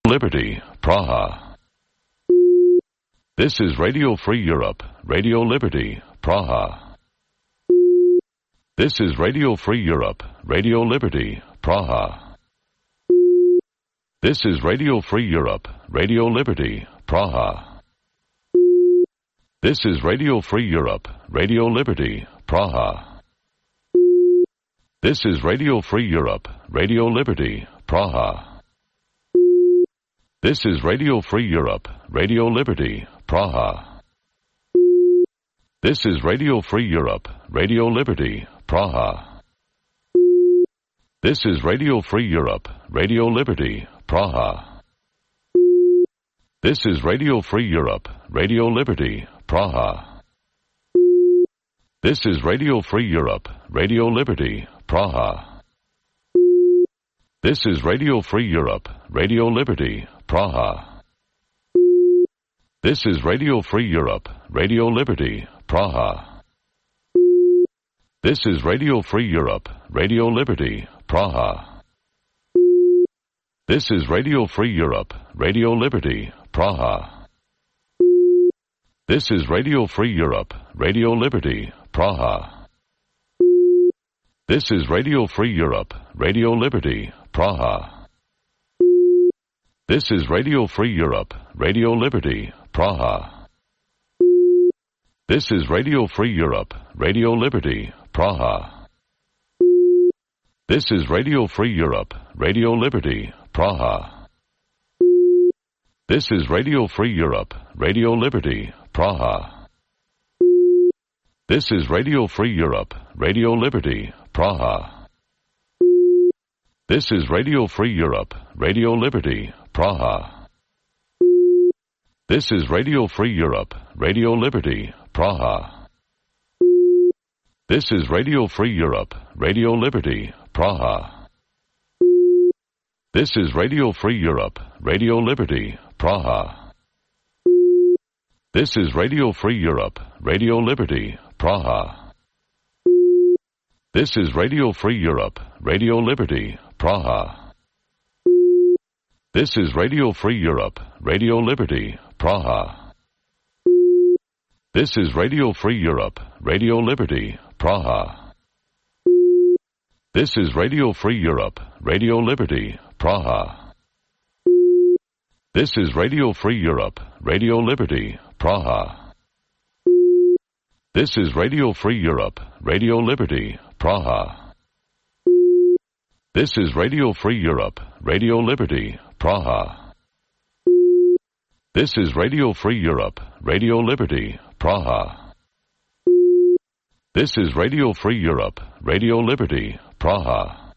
Liberty, Praha. This is Radio Free Europe, Radio Liberty, Praha. This is Radio Free Europe, Radio Liberty, Praha. This is Radio Free Europe, Radio Liberty, Praha. This is Radio Free Europe, Radio Liberty, Praha. This is Radio Free Europe, Radio Liberty, Praha. This is Radio Free Europe, Radio Liberty, Praha. This is Radio Free Europe, Radio Liberty, Praha. This is Radio Free Europe, Radio Liberty, Praha. This is Radio Free Europe, Radio Liberty, Praha. This is Radio Free Europe, Radio Liberty, Praha. This is Radio Free Europe, Radio Liberty, Praha. This is Radio Free Europe, Radio Liberty, Praha. This is Radio Free Europe, Radio Liberty, Praha. This is Radio Free Europe, Radio Liberty, Praha. This is Radio Free Europe, Radio Liberty, Praha. This is Radio Free Europe, Radio Liberty, Praha. This is Radio Free Europe, Radio Liberty, Praha. This is Radio Free Europe, Radio Liberty, Praha. This is Radio Free Europe, Radio Liberty, Praha. This is Radio Free Europe, Radio Liberty, Praha. This is Radio Free Europe, Radio Liberty, Praha. This is Radio Free Europe, Radio Liberty, Praha. This is Radio Free Europe, Radio Liberty, Praha. This is Radio Free Europe, Radio Liberty, Praha. This is Radio Free Europe, Radio Liberty, Praha. This is Radio Free Europe, Radio Liberty, Praha. This is Radio Free Europe, Radio Liberty, Praha. This is Radio Free Europe, Radio Liberty, Praha. This is Radio Free Europe, Radio Liberty, Praha. This is Radio Free Europe, Radio Liberty, Praha. This is Radio Free Europe, Radio Liberty, Praha. This is Radio Free Europe, Radio Liberty, Praha. This is Radio Free Europe, Radio Liberty, Praha. This is Radio Free Europe, Radio Liberty, Praha. This is Radio Free Europe, Radio Liberty, Praha.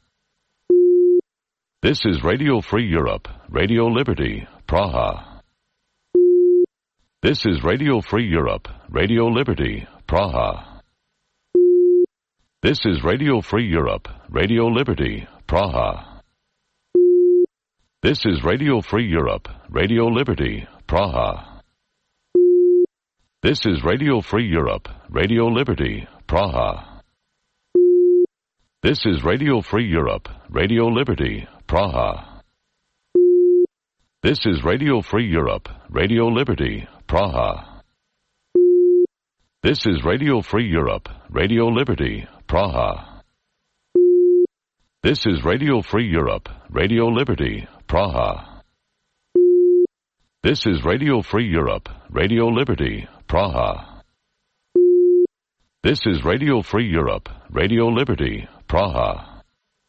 This is Radio Free Europe, Radio Liberty, Praha. This is Radio Free Europe, Radio Liberty, Praha. This is Radio Free Europe, Radio Liberty, Praha. This is Radio Free Europe, Radio Liberty, Praha. This is Radio Free Europe, Radio Liberty, Praha. This is Radio Free Europe, Radio Liberty, Praha. This is Radio Free Europe, Radio Liberty, Praha. This is Radio Free Europe, Radio Liberty, Praha. This is Radio Free Europe, Radio Liberty, Praha. This is Radio Free Europe, Radio Liberty, Praha. This is Radio Free Europe, Radio Liberty, Praha.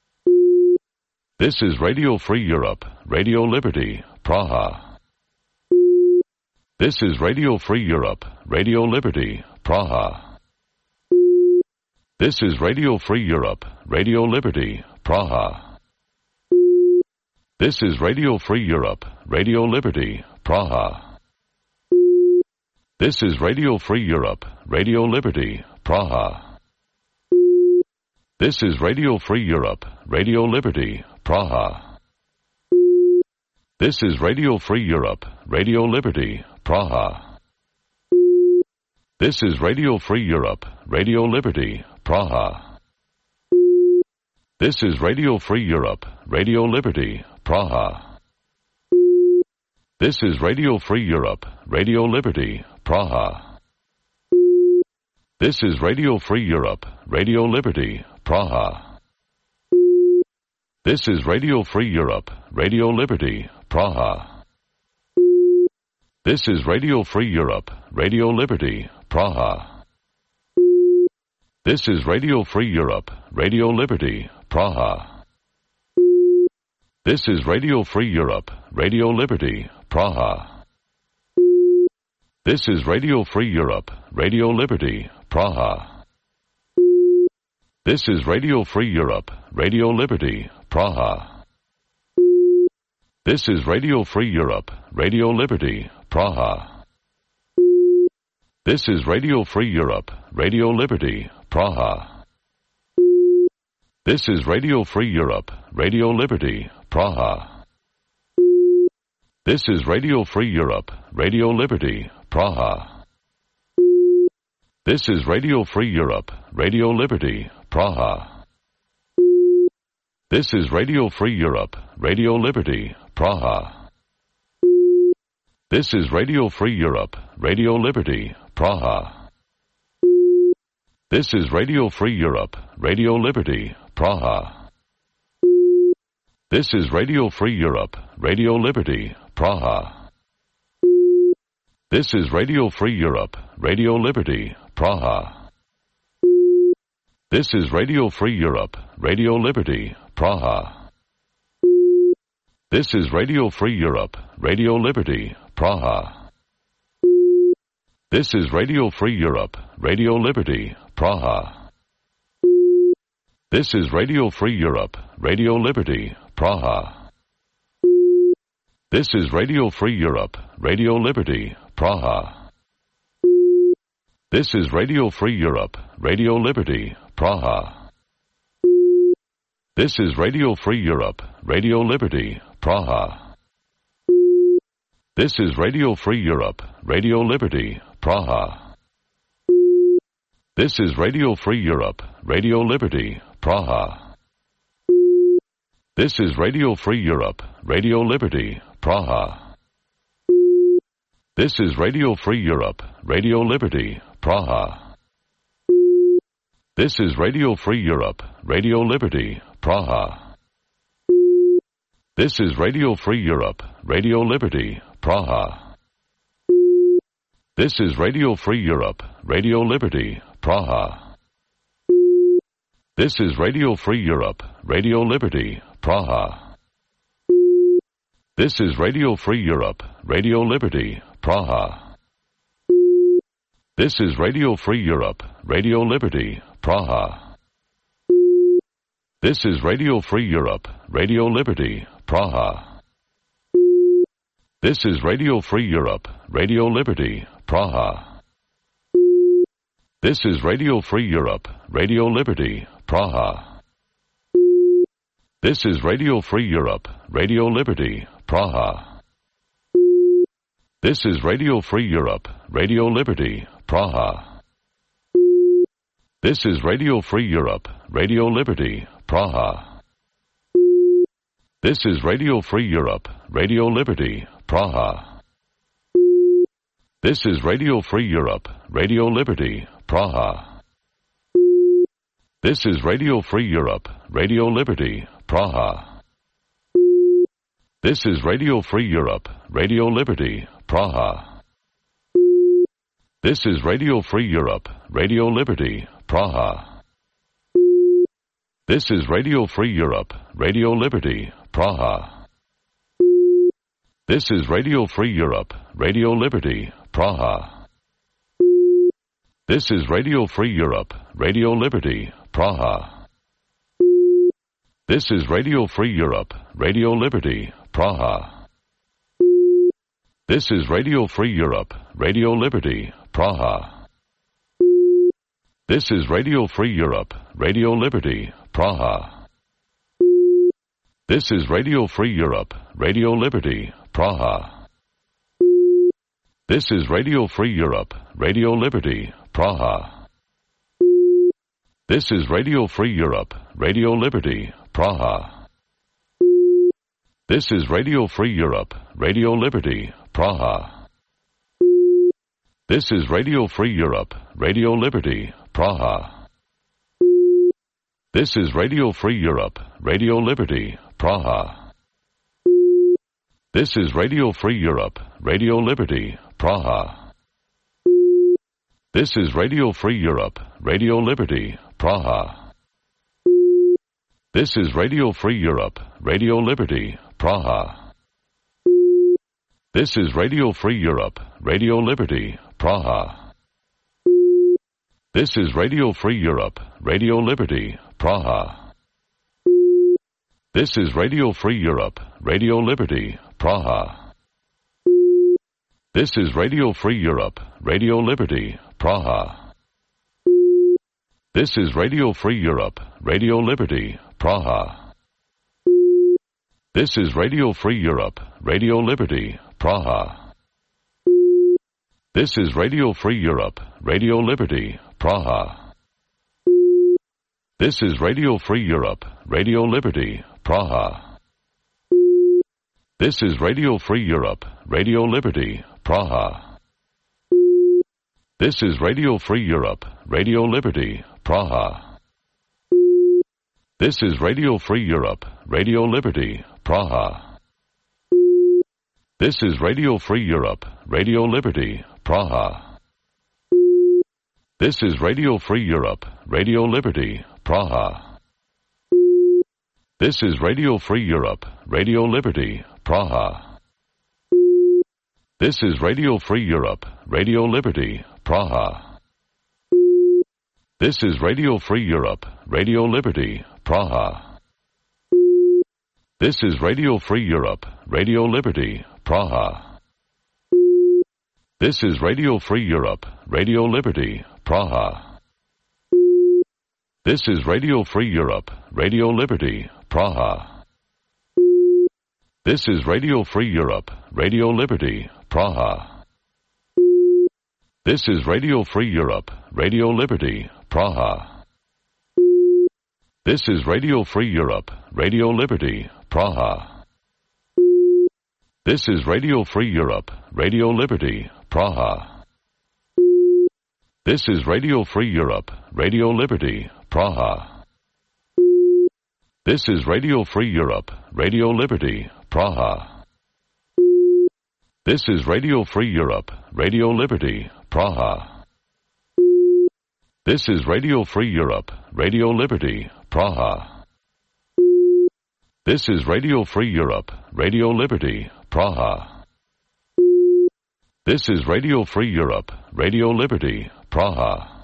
This is Radio Free Europe, Radio Liberty, Praha. This is Radio Free Europe, Radio Liberty, Praha. This is Radio Free Europe, Radio Liberty, Praha. This is Radio Free Europe, Radio Liberty, Praha. This is Radio Free Europe, Radio Liberty, Praha. This is Radio Free Europe, Radio Liberty, Praha. This is Radio Free Europe, Radio Liberty, Praha. This is Radio Free Europe, Radio Liberty, Praha. This is Radio Free Europe, Radio Liberty, Praha. This is Radio Free Europe, Radio Liberty, Praha. This is Radio Free Europe, Radio Liberty, Praha. This is Radio Free Europe, Radio Liberty, Praha. This is Radio Free Europe, Radio Liberty, Praha. This is Radio Free Europe, Radio Liberty, Praha. This is Radio Free Europe, Radio Liberty, Praha. This is Radio Free Europe, Radio Liberty, Praha. This is Radio Free Europe, Radio Liberty, Praha. This is Radio Free Europe, Radio Liberty, Praha. This is Radio Free Europe, Radio Liberty, Praha. This is Radio Free Europe, Radio Liberty, Praha. This is Radio Free Europe, Radio Liberty, Praha. This is Radio Free Europe, Radio Liberty, Praha. This is Radio Free Europe, Radio Liberty, Praha. This is Radio Free Europe, Radio Liberty, Praha. This is Radio Free Europe, Radio Liberty, Praha. This is Radio Free Europe, Radio Liberty, Praha. This is Radio Free Europe, Radio Liberty, Praha. This is Radio Free Europe, Radio Liberty, Praha. This is Radio Free Europe, Radio Liberty, Praha. This is Radio Free Europe, Radio Liberty, Praha. This is Radio Free Europe, Radio Liberty, Praha. This is Radio Free Europe, Radio Liberty, Praha. This is Radio Free Europe, Radio Liberty, Praha. This is Radio Free Europe, Radio Liberty, Praha. This is Radio Free Europe, Radio Liberty, Praha. This is Radio Free Europe, Radio Liberty, Praha. This is Radio Free Europe, Radio Liberty, Praha. This is Radio Free Europe, Radio Liberty, Praha. This is Radio Free Europe, Radio Liberty, Praha. This is Radio Free Europe, Radio Liberty, Praha. This is Radio Free Europe, Radio Liberty, Praha. This is Radio Free Europe, Radio Liberty, Praha. This is Radio Free Europe, Radio Liberty, Praha. This is Radio Free Europe, Radio Liberty, Praha. This is Radio Free Europe, Radio Liberty, Praha. This is Radio Free Europe, Radio Liberty, Praha. This is Radio Free Europe, Radio Liberty, Praha. This is Radio Free Europe, Radio Liberty, Praha. This is Radio Free Europe, Radio Liberty, Praha. This is Radio Free Europe, Radio Liberty, Praha. This is Radio Free Europe, Radio Liberty, Praha. This is Radio Free Europe, Radio Liberty, Praha. This is Radio Free Europe, Radio Liberty, Praha. This is Radio Free Europe, Radio Liberty, Praha. This is Radio Free Europe, Radio Liberty, Praha. This is Radio Free Europe, Radio Liberty, Praha. This is Radio Free Europe, Radio Liberty, Praha. This is Radio Free Europe, Radio Liberty, Praha. This is Radio Free Europe, Radio Liberty, Praha. This is Radio Free Europe, Radio Liberty, Praha. This is Radio Free Europe, Radio Liberty, Praha. This is Radio Free Europe, Radio Liberty, Praha. This is Radio Free Europe, Radio Liberty, Praha. This is Radio Free Europe, Radio Liberty, Praha. This is Radio Free Europe, Radio Liberty, Praha. This is Radio Free Europe, Radio Liberty, Praha. This is Radio Free Europe, Radio Liberty, Praha. This is Radio Free Europe, Radio Liberty, Praha. This is Radio Free Europe, Radio Liberty, Praha. This is Radio Free Europe, Radio Liberty, Praha. This is Radio Free Europe, Radio Liberty, Praha. This is Radio Free Europe, Radio Liberty, Praha. This is Radio Free Europe, Radio Liberty, Praha. This is Radio Free Europe, Radio Liberty, Praha. This is Radio Free Europe, Radio Liberty, Praha. This is Radio Free Europe, Radio Liberty, Praha. This is Radio Free Europe, Radio Liberty, Praha. This is Radio Free Europe, Radio Liberty, Praha. This is Radio Free Europe, Radio Liberty, Praha. This is Radio Free Europe, Radio Liberty, Praha. This is Radio Free Europe, Radio Liberty, Praha. This is Radio Free Europe, Radio Liberty, Praha. This is Radio Free Europe, Radio Liberty, Praha. This is Radio Free Europe, Radio Liberty, Praha. This is Radio Free Europe, Radio Liberty, Praha. This is Radio Free Europe, Radio Liberty, Praha. This is Radio Free Europe, Radio Liberty, Praha. This is Radio Free Europe, Radio Liberty, Praha. This is Radio Free Europe, Radio Liberty, Praha. This is Radio Free Europe, Radio Liberty, Praha. This is Radio Free Europe, Radio Liberty, Praha. This is Radio Free Europe, Radio Liberty, Praha. This is Radio Free Europe, Radio Liberty, Praha. This is Radio Free Europe, Radio Liberty, Praha. This is Radio Free Europe, Radio Liberty, Praha. This is Radio Free Europe, Radio Liberty, Praha. This is Radio Free Europe, Radio Liberty, Praha. This is Radio Free Europe, Radio Liberty, Praha. This is Radio Free Europe, Radio Liberty, Praha.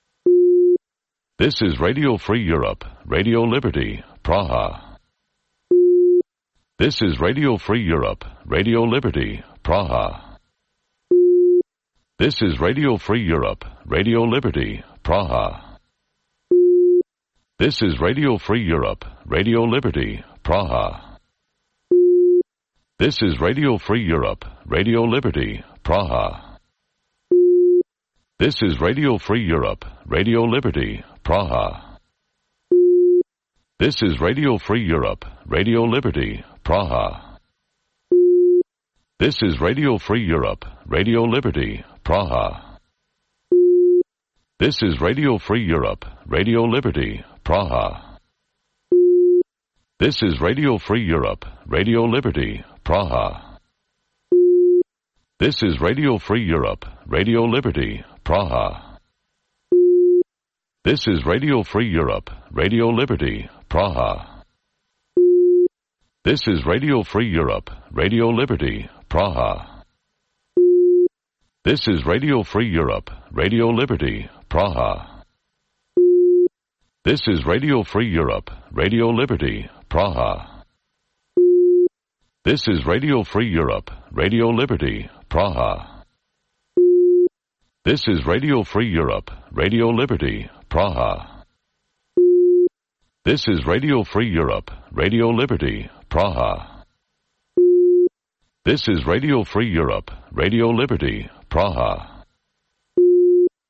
This is Radio Free Europe, Radio Liberty, Praha. This is Radio Free Europe, Radio Liberty, Praha. This is Radio Free Europe, Radio Liberty, Praha. This is Radio Free Europe, Radio Liberty, Praha. This is Radio Free Europe, Radio Liberty, Praha. This is Radio Free Europe, Radio Liberty, Praha. This is Radio Free Europe, Radio Liberty, Praha. This is Radio Free Europe, Radio Liberty, Praha. This is Radio Free Europe, Radio Liberty, Praha. This is Radio Free Europe, Radio Liberty, Praha. This is Radio Free Europe, Radio Liberty, Praha. This is Radio Free Europe, Radio Liberty, Praha. This is Radio Free Europe, Radio Liberty, Praha. This is Radio Free Europe, Radio Liberty, Praha. This is Radio Free Europe, Radio Liberty, Praha. This is Radio Free Europe, Radio Liberty, Praha. This is Radio Free Europe, Radio Liberty, Praha. This is Radio Free Europe, Radio Liberty, Praha. This is Radio Free Europe, Radio Liberty, Praha.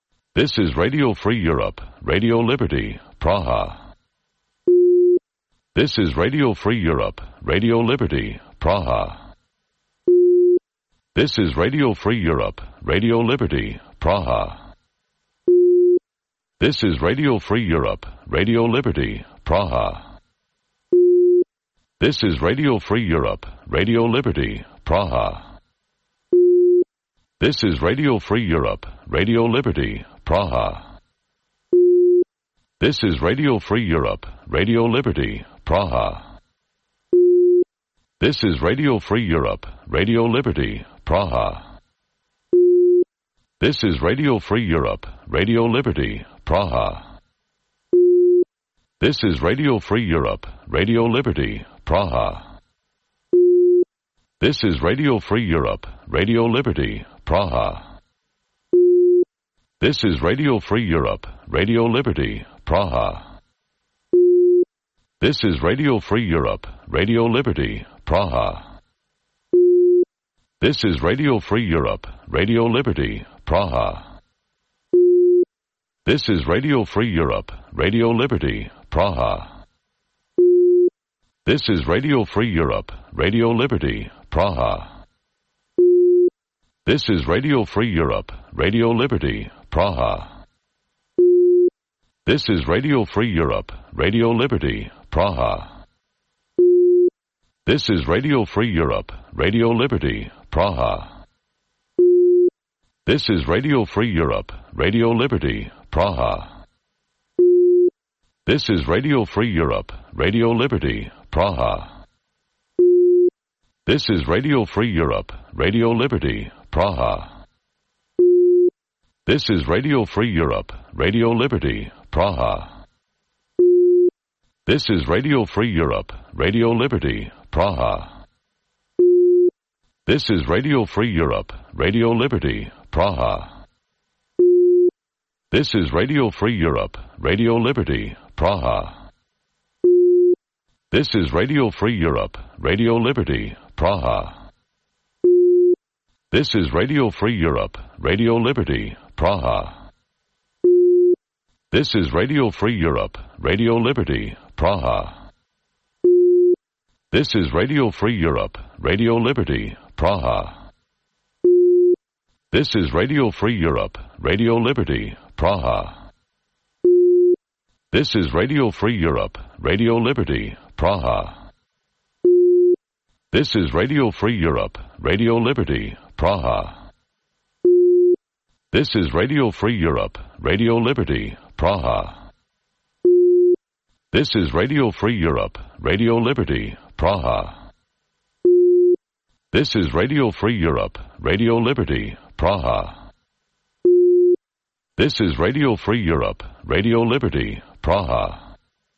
This is Radio Free Europe, Radio Liberty, Praha. This is Radio Free Europe, Radio Liberty, Praha. This is Radio Free Europe, Radio Liberty, Praha. This is Radio Free Europe, Radio Liberty, Praha. This is Radio Free Europe, Radio Liberty, Praha. This is Radio Free Europe, Radio Liberty, Praha. This is Radio Free Europe, Radio Liberty, Praha. This is Radio Free Europe, Radio Liberty, Praha. This is Radio Free Europe, Radio Liberty, Praha. This is Radio Free Europe, Radio Liberty, Praha. This is Radio Free Europe, Radio Liberty, Praha. This is Radio Free Europe, Radio Liberty, Praha. This is Radio Free Europe, Radio Liberty, Praha. This is Radio Free Europe, Radio Liberty, Praha. This is Radio Free Europe, Radio Liberty, Praha. This is Radio Free Europe, Radio Liberty, Praha. This is Radio Free Europe, Radio Liberty, Praha. This is Radio Free Europe, Radio Liberty, Praha. This is Radio Free Europe, Radio Liberty, Praha. This is Radio Free Europe, Radio Liberty, Praha. This is Radio Free Europe, Radio Liberty, Praha. This is Radio Free Europe, Radio Liberty, Praha. This is Radio Free Europe, Radio Liberty, Praha. This is Radio Free Europe, Radio Liberty, Praha. This is Radio Free Europe, Radio Liberty, Praha. This is Radio Free Europe, Radio Liberty, Praha. This is Radio Free Europe, Radio Liberty, Praha. This is Radio Free Europe, Radio Liberty, Praha. This is Radio Free Europe, Radio Liberty, Praha. This is Radio Free Europe, Radio Liberty, Praha. This is Radio Free Europe, Radio Liberty, Praha. This is Radio Free Europe, Radio Liberty, Praha. This is Radio Free Europe, Radio Liberty, Praha. This is Radio Free Europe, Radio Liberty, Praha. This is Radio Free Europe, Radio Liberty, Praha. This is Radio Free Europe, Radio Liberty, Praha. This is Radio Free Europe, Radio Liberty, Praha.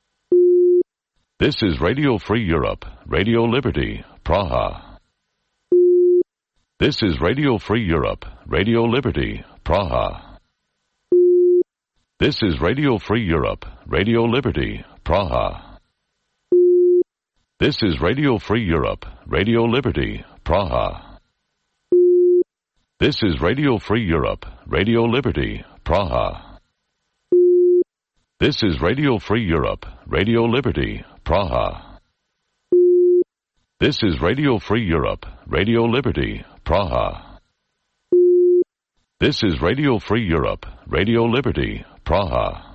This is Radio Free Europe, Radio Liberty, Praha. This is Radio Free Europe, Radio Liberty, Praha. This is Radio Free Europe, Radio Liberty, Praha. This is Radio Free Europe, Radio Liberty, Praha. This is Radio Free Europe, Radio Liberty, Praha. This is Radio Free Europe, Radio Liberty, Praha. This is Radio Free Europe, Radio Liberty, Praha. This is Radio Free Europe, Radio Liberty, Praha.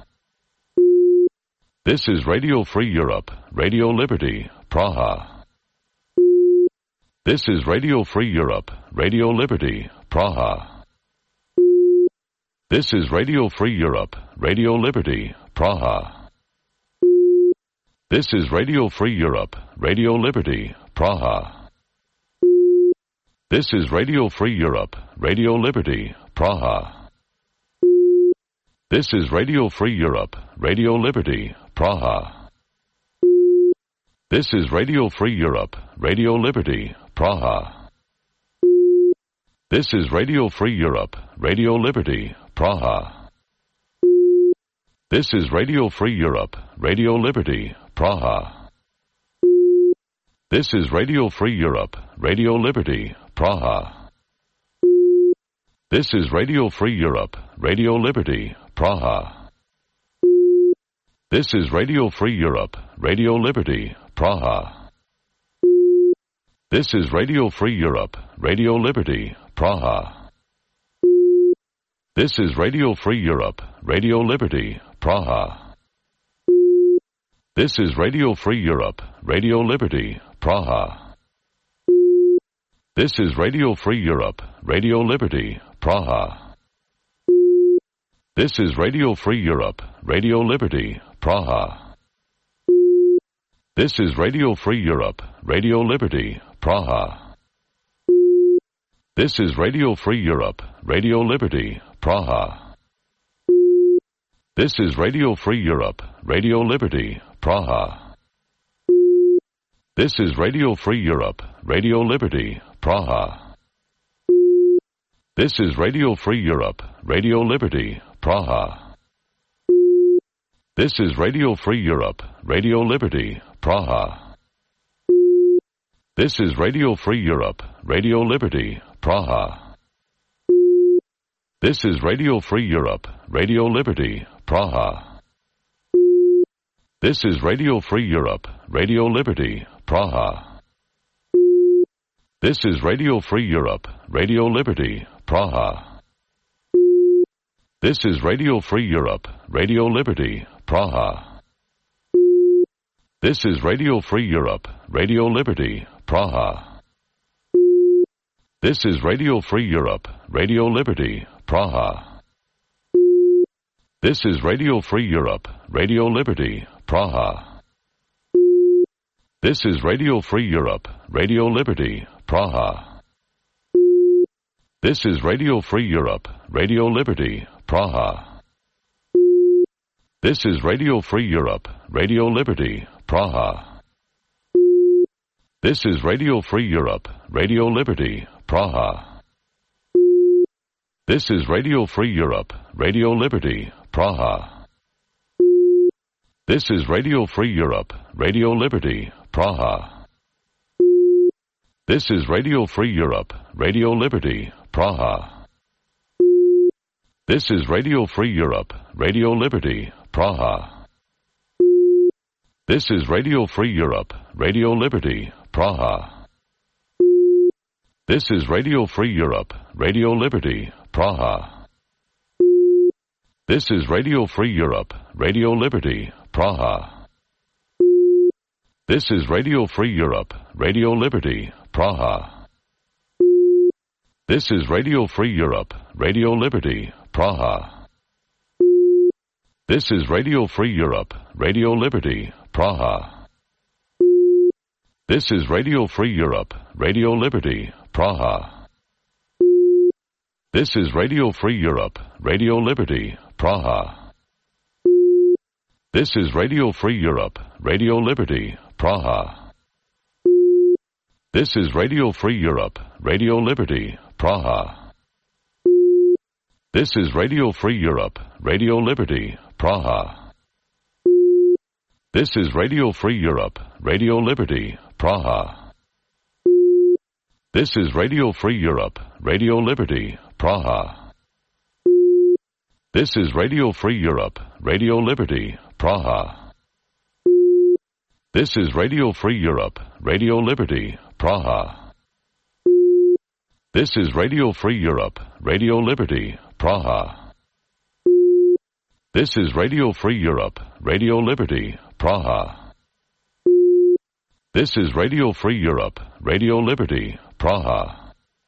This is Radio Free Europe, Radio Liberty, Praha. This is Radio Free Europe, Radio Liberty, Praha. This is Radio Free Europe, Radio Liberty, Praha. This is Radio Free Europe, Radio Liberty, Praha. This is Radio Free Europe, Radio Liberty, Praha. This is Radio Free Europe, Radio Liberty, Praha. This is Radio Free Europe, Radio Liberty, Praha. This is Radio Free Europe, Radio Liberty, Praha. This is Radio Free Europe, Radio Liberty, Praha. This is Radio Free Europe, Radio Liberty, Praha. This is Radio Free Europe, Radio Liberty, Praha. This is Radio Free Europe, Radio Liberty, Praha. This is Radio Free Europe, Radio Liberty, Praha. This is Radio Free Europe, Radio Liberty, Praha. This is Radio Free Europe, Radio Liberty, Praha. This is Radio Free Europe, Radio Liberty, Praha. This is Radio Free Europe, Radio Liberty, Praha. This is Radio Free Europe, Radio Liberty, Praha. This is Radio Free Europe, Radio Liberty, Praha. This is Radio Free Europe, Radio Liberty, Praha. This is Radio Free Europe, Radio Liberty, Praha. This is Radio Free Europe, Radio Liberty, Praha. This is Radio Free Europe, Radio Liberty, Praha. This is Radio Free Europe, Radio Liberty, Praha. This is Radio Free Europe, Radio Liberty, Praha. This is Radio Free Europe, Radio Liberty, Praha. This is Radio Free Europe, Radio Liberty, Praha. This is Radio Free Europe, Radio Liberty, Praha. This is Radio Free Europe, Radio Liberty, Praha. This is Radio Free Europe, Radio Liberty, Praha. This is Radio Free Europe, Radio Liberty, Praha. This is Radio Free Europe, Radio Liberty, Praha. This is Radio Free Europe, Radio Liberty, Praha. This is Radio Free Europe, Radio Liberty, Praha. This is Radio Free Europe, Radio Liberty, Praha. This is Radio Free Europe, Radio Liberty, Praha. This is Radio Free Europe, Radio Liberty, Praha. This is Radio Free Europe, Radio Liberty, Praha. This is Radio Free Europe, Radio Liberty, Praha. This is Radio Free Europe, Radio Liberty, Praha. This is Radio Free Europe, Radio Liberty, Praha. This is Radio Free Europe, Radio Liberty, Praha. This is Radio Free Europe, Radio Liberty, Praha. This is Radio Free Europe, Radio Liberty, Praha. This is Radio Free Europe, Radio Liberty, Praha. This is Radio Free Europe, Radio Liberty, Praha. This is Radio Free Europe, Radio Liberty, Praha. This is Radio Free Europe, Radio Liberty, Praha. This is Radio Free Europe, Radio Liberty, Praha. This is Radio Free Europe, Radio Liberty, Praha. This is Radio Free Europe, Radio Liberty, Praha. This is Radio Free Europe, Radio Liberty, Praha. This is Radio Free Europe, Radio Liberty, Praha. This is Radio Free Europe, Radio Liberty, Praha. This is Radio Free Europe, Radio Liberty, Praha. This is Radio Free Europe, Radio Liberty, Praha. This is Radio Free Europe, Radio Liberty, Praha.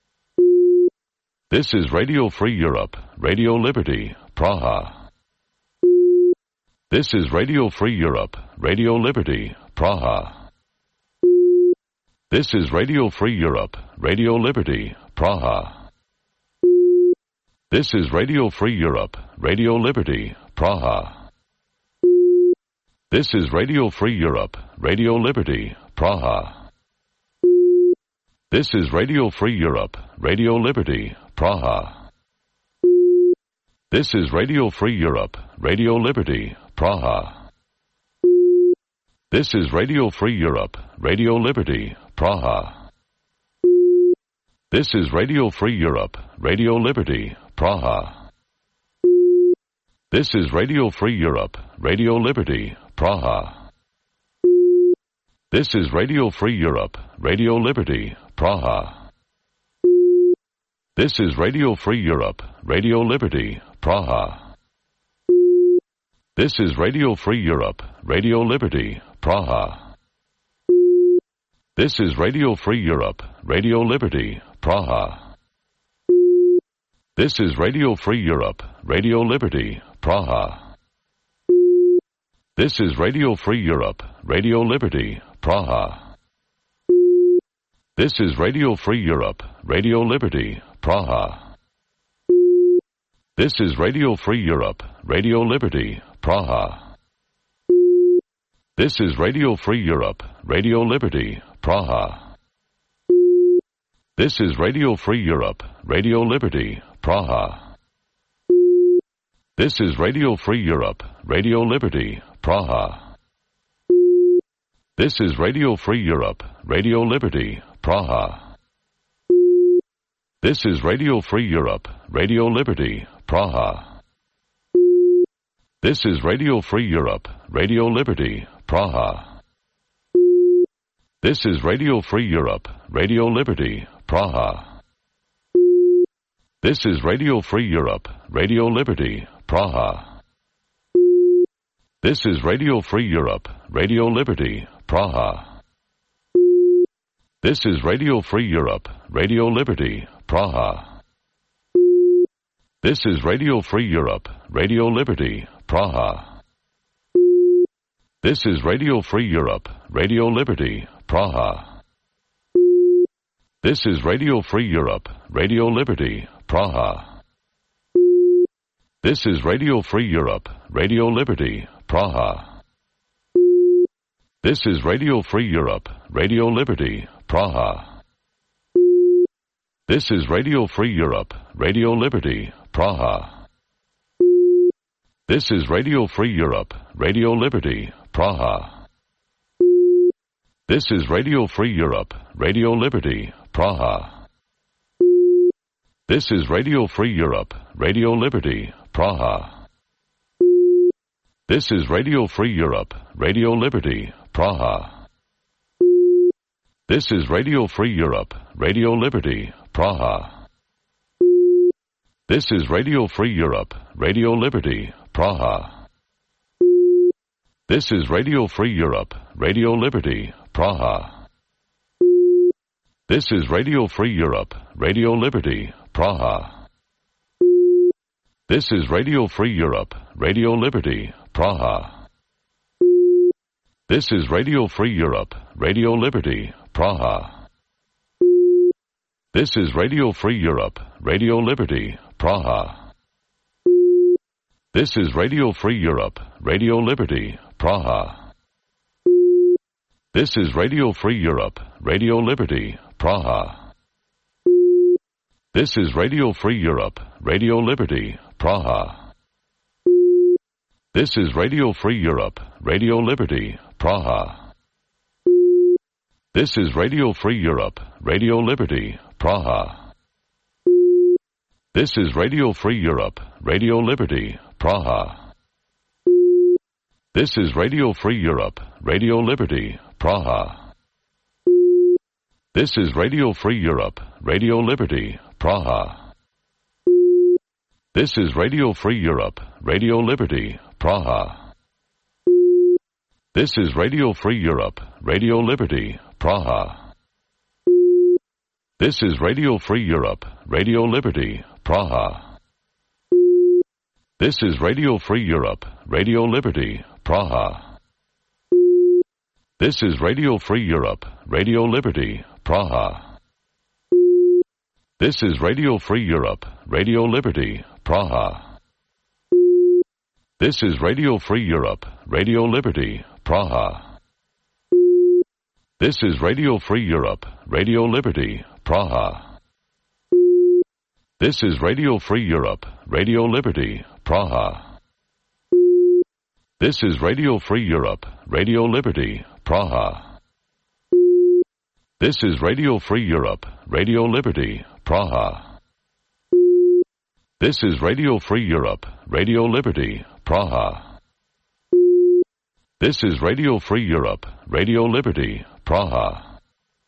This is Radio Free Europe, Radio Liberty, Praha. This is Radio Free Europe, Radio Liberty, Praha. This is Radio Free Europe, Radio Liberty, Praha. This is Radio Free Europe, Radio Liberty, Praha. This is Radio Free Europe, Radio Liberty, Praha. This is Radio Free Europe, Radio Liberty, Praha. This is Radio Free Europe, Radio Liberty, Praha. This is Radio Free Europe, Radio Liberty, Praha. This is Radio Free Europe, Radio Liberty, Praha. This is Radio Free Europe, Radio Liberty, Praha. This is Radio Free Europe, Radio Liberty, Praha. This is Radio Free Europe, Radio Liberty, Praha. This is Radio Free Europe, Radio Liberty, Praha. This is Radio Free Europe, Radio Liberty, Praha. This is Radio Free Europe, Radio Liberty, Praha. This is Radio Free Europe, Radio Liberty, Praha. This is Radio Free Europe, Radio Liberty, Praha. This is Radio Free Europe, Radio Liberty, Praha. This is Radio Free Europe, Radio Liberty, Praha. This is Radio Free Europe, Radio Liberty, Praha. This is Radio Free Europe, Radio Liberty, Praha. This is Radio Free Europe, Radio Liberty, Praha. This is Radio Free Europe, Radio Liberty, Praha. This is Radio Free Europe, Radio Liberty, Praha. This is Radio Free Europe, Radio Liberty, Praha. This is Radio Free Europe, Radio Liberty, Praha. This is Radio Free Europe, Radio Liberty, Praha. This is Radio Free Europe, Radio Liberty, Praha. This is Radio Free Europe, Radio Liberty, Praha. This is Radio Free Europe, Radio Liberty, Praha. This is Radio Free Europe, Radio Liberty, Praha. This is Radio Free Europe, Radio Liberty, Praha. This is Radio Free Europe, Radio Liberty, Praha. This is Radio Free Europe, Radio Liberty, Praha. This is Radio Free Europe, Radio Liberty, Praha. This is Radio Free Europe, Radio Liberty, Praha. This is Radio Free Europe, Radio Liberty, Praha. This is Radio Free Europe, Radio Liberty, Praha. This is Radio Free Europe, Radio Liberty, Praha. This is Radio Free Europe, Radio Liberty, Praha. This is Radio Free Europe, Radio Liberty, Praha. This is Radio Free Europe, Radio Liberty, Praha. This is Radio Free Europe, Radio Liberty, Praha. This is Radio Free Europe, Radio Liberty, Praha. This is Radio Free Europe, Radio Liberty, Praha. This is Radio Free Europe, Radio Liberty, Praha. This is Radio Free Europe, Radio Liberty, Praha. This is Radio Free Europe, Radio Liberty, Praha. This is Radio Free Europe, Radio Liberty, Praha. This is Radio Free Europe, Radio Liberty, Praha. This is Radio Free Europe, Radio Liberty, Praha. This is Radio Free Europe, Radio Liberty, Praha. This is Radio Free Europe, Radio Liberty, Praha. This is Radio Free Europe, Radio Liberty, Praha. This is Radio Free Europe, Radio Liberty, Praha. This is Radio Free Europe, Radio Liberty, Praha. This is Radio Free Europe, Radio Liberty, Praha. This is Radio Free Europe, Radio Liberty, Praha. This is Radio Free Europe, Radio Liberty, Praha. This is Radio Free Europe, Radio Liberty, Praha. This is Radio Free Europe, Radio Liberty, Praha. This is Radio Free Europe, Radio Liberty, Praha. This is Radio Free Europe, Radio Liberty, Praha. This is Radio Free Europe, Radio Liberty, Praha. This is Radio Free Europe, Radio Liberty, Praha. This is Radio Free Europe, Radio Liberty, Praha.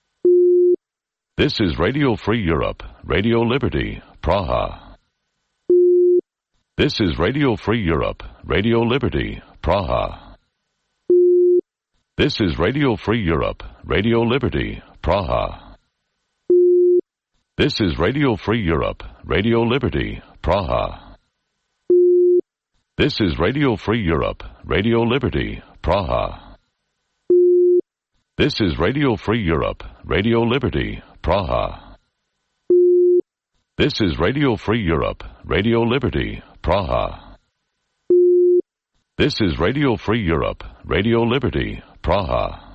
This is Radio Free Europe, Radio Liberty, Praha. This is Radio Free Europe, Radio Liberty, Praha. This is Radio Free Europe, Radio Liberty, Praha. This is Radio Free Europe, Radio Liberty, Praha. This is Radio Free Europe, Radio Liberty, Praha. This is Radio Free Europe, Radio Liberty, Praha. This is Radio Free Europe, Radio Liberty, Praha. This is Radio Free Europe, Radio Liberty, Praha.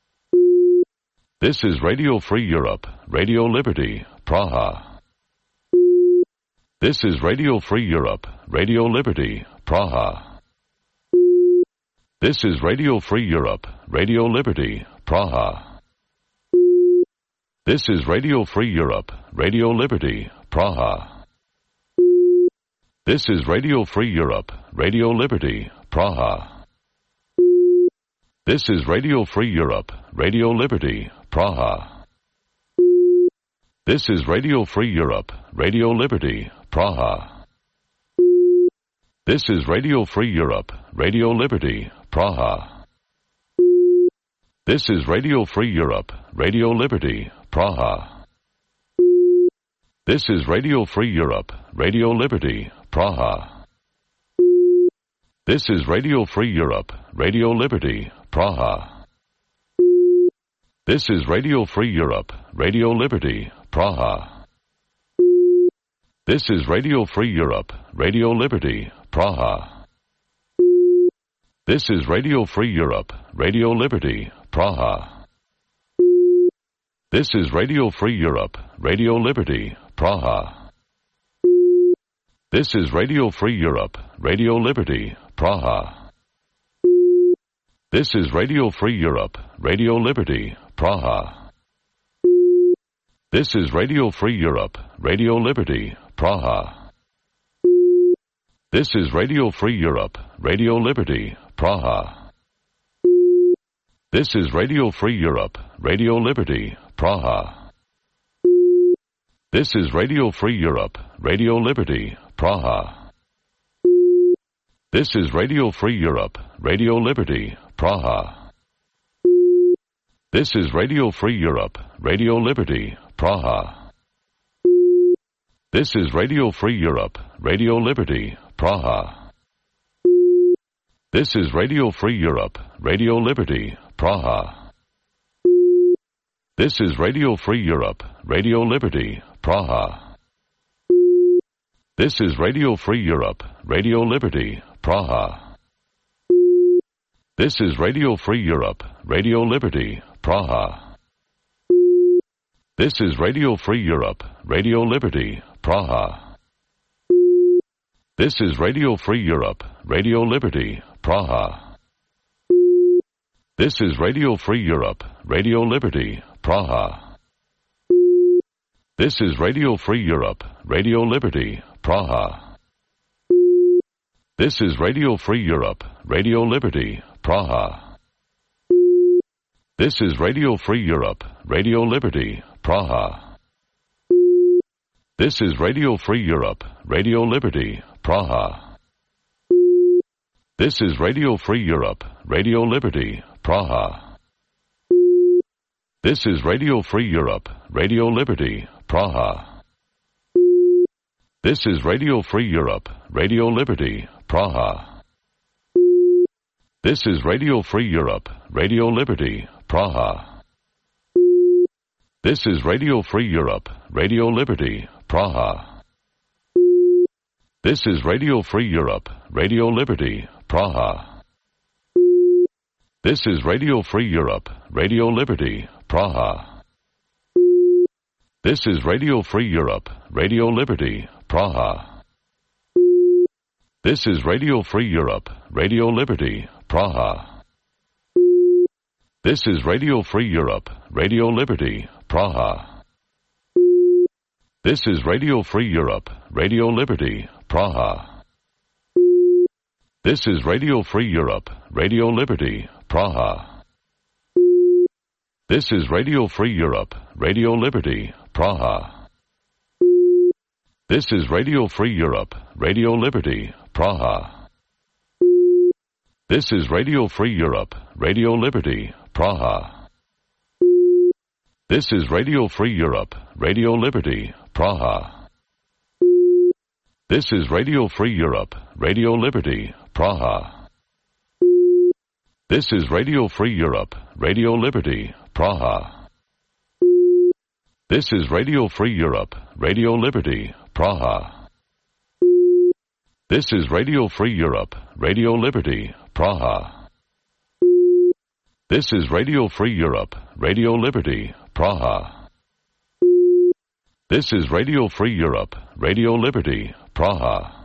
This is Radio Free Europe, Radio Liberty, Praha. This is Radio Free Europe, Radio Liberty, Praha. This is Radio Free Europe, Radio Liberty, Praha. This is Radio Free Europe, Radio Liberty, Praha. This is Radio Free Europe, Radio Liberty, Praha. This is Radio Free Europe, Radio Liberty, Praha. This is Radio Free Europe, Radio Liberty, Praha. This is Radio Free Europe, Radio Liberty, Praha. This is Radio Free Europe, Radio Liberty, Praha. This is Radio Free Europe, Radio Liberty, Praha. This is Radio Free Europe, Radio Liberty, Praha. This is Radio Free Europe, Radio Liberty, Praha. This is Radio Free Europe, Radio Liberty, Praha. This is Radio Free Europe, Radio Liberty, Praha. This is Radio Free Europe, Radio Liberty, Praha. This is Radio Free Europe, Radio Liberty, Praha. This is Radio Free Europe, Radio Liberty, Praha. This is Radio Free Europe, Radio Liberty, Praha. This is Radio Free Europe, Radio Liberty, Praha. This is Radio Free Europe, Radio Liberty, Praha. This is Radio Free Europe, Radio Liberty, Praha. This is Radio Free Europe, Radio Liberty, Praha. This is Radio Free Europe, Radio Liberty, Praha. This is Radio Free Europe, Radio Liberty, Praha. This is Radio Free Europe, Radio Liberty, Praha. This is Radio Free Europe, Radio Liberty, Praha. This is Radio Free Europe, Radio Liberty, Praha. This is Radio Free Europe, Radio Liberty, Praha. This is Radio Free Europe, Radio Liberty, Praha. This is Radio Free Europe, Radio Liberty, Praha. This is Radio Free Europe, Radio Liberty, Praha. This is Radio Free Europe, Radio Liberty, Praha. This is Radio Free Europe, Radio Liberty, Praha. This is Radio Free Europe, Radio Liberty, Praha. This is Radio Free Europe, Radio Liberty, Praha. This is Radio Free Europe, Radio Liberty, Praha. This is Radio Free Europe, Radio Liberty, Praha. This is Radio Free Europe, Radio Liberty, Praha. This is Radio Free Europe, Radio Liberty, Praha. This is Radio Free Europe, Radio Liberty, Praha. This is Radio Free Europe, Radio Liberty, Praha. This is Radio Free Europe, Radio Liberty, Praha. This is Radio Free Europe, Radio Liberty, Praha. This is Radio Free Europe, Radio Liberty, Praha. This is Radio Free Europe, Radio Liberty, Praha. This is Radio Free Europe, Radio Liberty, Praha. This is Radio Free Europe, Radio Liberty, Praha. This is Radio Free Europe, Radio Liberty, Praha. This is Radio Free Europe, Radio Liberty, Praha. This is Radio Free Europe, Radio Liberty, Praha. This is Radio Free Europe, Radio Liberty, Praha. This is Radio Free Europe, Radio Liberty, Praha. This is Radio Free Europe, Radio Liberty, Praha. This is Radio Free Europe, Radio Liberty, Praha. This is Radio Free Europe, Radio Liberty, Praha. This is Radio Free Europe, Radio Liberty, Praha. This is Radio Free Europe, Radio Liberty, Praha.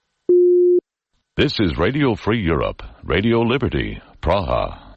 This is Radio Free Europe, Radio Liberty, Praha.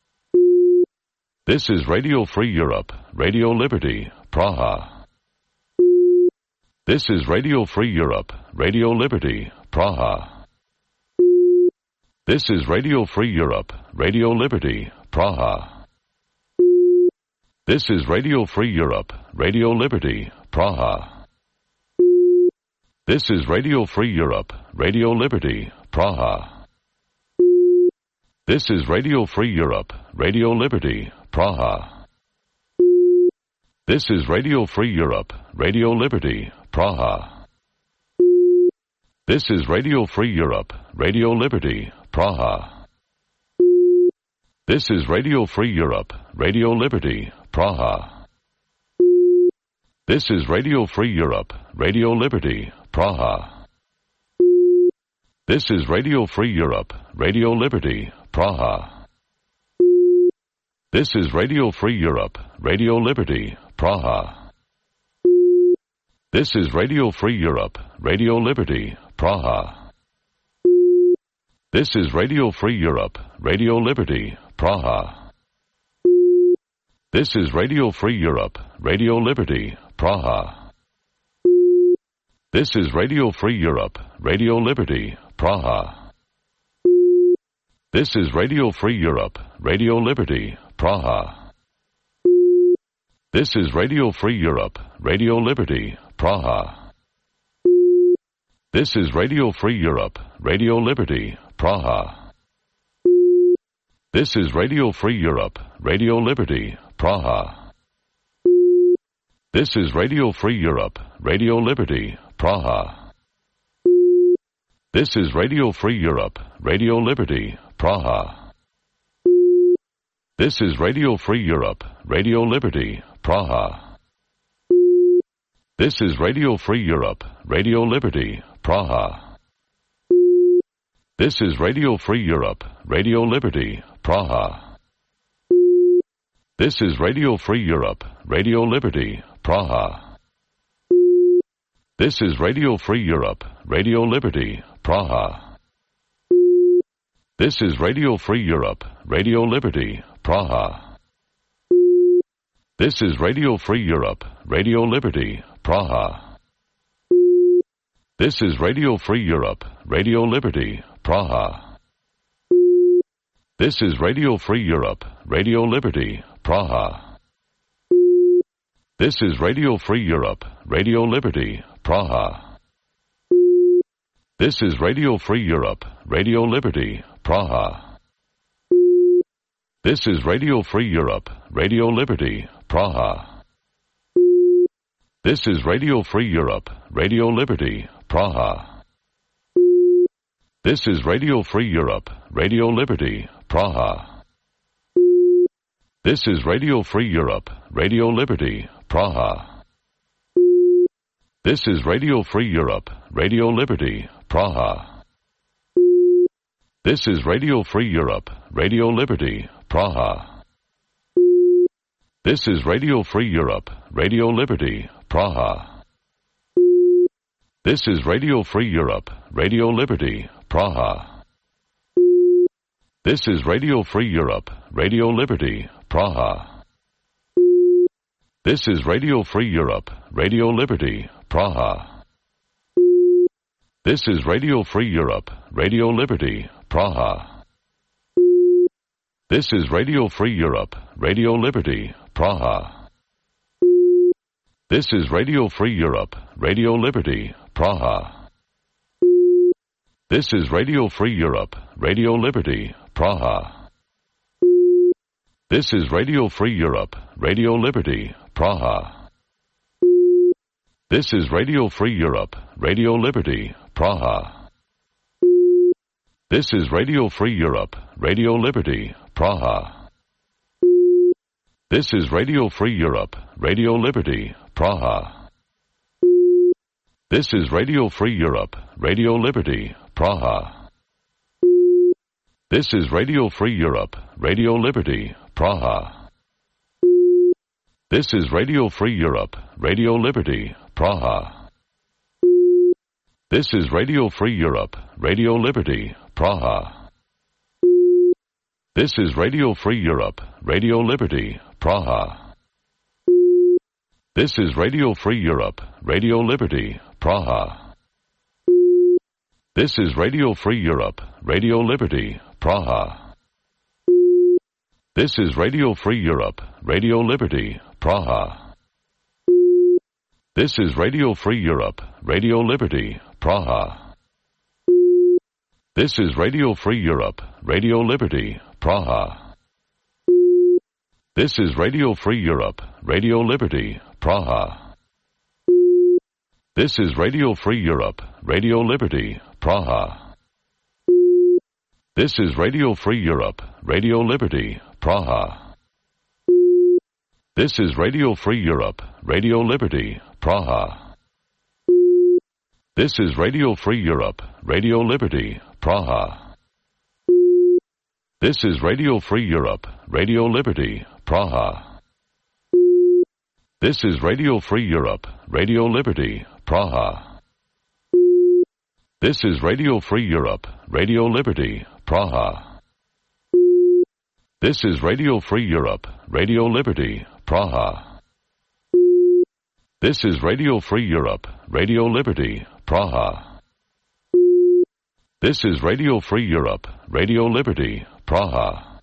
This is Radio Free Europe, Radio Liberty, Praha. This is Radio Free Europe, Radio Liberty, Praha. This is Radio Free Europe, Radio Liberty, Praha. This is Radio Free Europe, Radio Liberty, Praha. This is Radio Free Europe, Radio Liberty, Praha. This is Radio Free Europe, Radio Liberty, Praha. This is Radio Free Europe, Radio Liberty, Praha. This is Radio Free Europe, Radio Liberty, Praha. This is Radio Free Europe, Radio Liberty, Praha. This is Radio Free Europe, Radio Liberty, Praha. This is Radio Free Europe, Radio Liberty, Praha. This is Radio Free Europe, Radio Liberty, Praha. This is Radio Free Europe, Radio Liberty, Praha. This is Radio Free Europe, Radio Liberty, Praha. This is Radio Free Europe, Radio Liberty, Praha. This is Radio Free Europe, Radio Liberty, Praha. This is Radio Free Europe, Radio Liberty, Praha. This is Radio Free Europe, Radio Liberty, Praha. This is Radio Free Europe, Radio Liberty, Praha. This is Radio Free Europe, Radio Liberty, Praha. This is Radio Free Europe, Radio Liberty, Praha. This is Radio Free Europe, Radio Liberty, Praha. This is Radio Free Europe, Radio Liberty, Praha. This is Radio Free Europe, Radio Liberty, Praha. This is Radio Free Europe, Radio Liberty, Praha. This is Radio Free Europe, Radio Liberty, Praha. This is Radio Free Europe, Radio Liberty, Praha. This is Radio Free Europe, Radio Liberty, Praha. This is Radio Free Europe, Radio Liberty, Praha. This is Radio Free Europe, Radio Liberty, Praha. This is Radio Free Europe, Radio Liberty, Praha. This is Radio Free Europe, Radio Liberty, Praha. This is Radio Free Europe, Radio Liberty, Praha. This is Radio Free Europe, Radio Liberty, Praha. This is Radio Free Europe, Radio Liberty, Praha. This is Radio Free Europe, Radio Liberty, Praha. This is Radio Free Europe, Radio Liberty, Praha. This is Radio Free Europe, Radio Liberty, Praha. This is Radio Free Europe, Radio Liberty, Praha. This is Radio Free Europe, Radio Liberty, Praha. This is Radio Free Europe, Radio Liberty, Praha. This is Radio Free Europe, Radio Liberty, Praha. This is Radio Free Europe, Radio Liberty, Praha. This is Radio Free Europe, Radio Liberty, Praha. This is Radio Free Europe, Radio Liberty, Praha. This is Radio Free Europe, Radio Liberty, Praha. This is Radio Free Europe, Radio Liberty, Praha. This is Radio Free Europe, Radio Liberty, Praha. This is Radio Free Europe, Radio Liberty, Praha. This is Radio Free Europe, Radio Liberty, Praha. This is Radio Free Europe, Radio Liberty, Praha. This is Radio Free Europe, Radio Liberty, Praha. This is Radio Free Europe, Radio Liberty, Praha. This is Radio Free Europe, Radio Liberty, Praha. This is Radio Free Europe, Radio Liberty, Praha. This is Radio Free Europe, Radio Liberty, Praha. This is Radio Free Europe, Radio Liberty, Praha. This is Radio Free Europe, Radio Liberty, Praha. This is Radio Free Europe, Radio Liberty, Praha. This is Radio Free Europe, Radio Liberty, Praha. This is Radio Free Europe, Radio Liberty, Praha. This is Radio Free Europe, Radio Liberty, Praha. This is Radio Free Europe, Radio Liberty, Praha. This is Radio Free Europe, Radio Liberty, Praha. This is Radio Free Europe, Radio Liberty, Praha. This is Radio Free Europe, Radio Liberty, Praha. This is Radio Free Europe, Radio Liberty, Praha. This is Radio Free Europe, Radio Liberty, Praha. This is Radio Free Europe, Radio Liberty, Praha. This is Radio Free Europe, Radio Liberty, Praha. This is Radio Free Europe, Radio Liberty, Praha. This is Radio Free Europe, Radio Liberty, Praha.